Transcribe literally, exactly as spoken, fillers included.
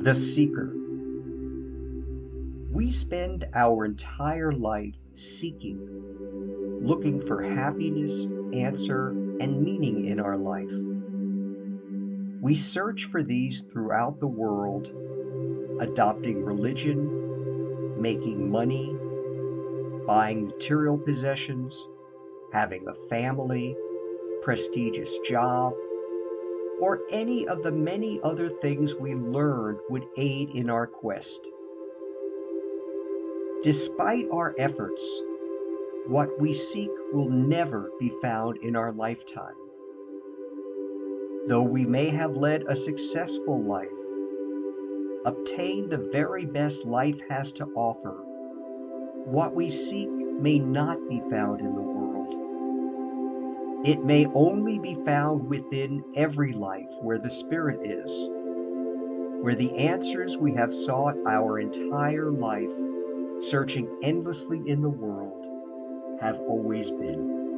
The Seeker. We spend our entire life seeking, looking for happiness, answer, and meaning in our life. We search for these throughout the world, adopting religion, making money, buying material possessions, having a family, prestigious job, or any of the many other things we learned would aid in our quest. Despite our efforts, what we seek will never be found in our lifetime. Though we may have led a successful life, obtained the very best life has to offer, what we seek may not be found in the world. It may only be found within every life where the Spirit is, where the answers we have sought our entire life, searching endlessly in the world, have always been.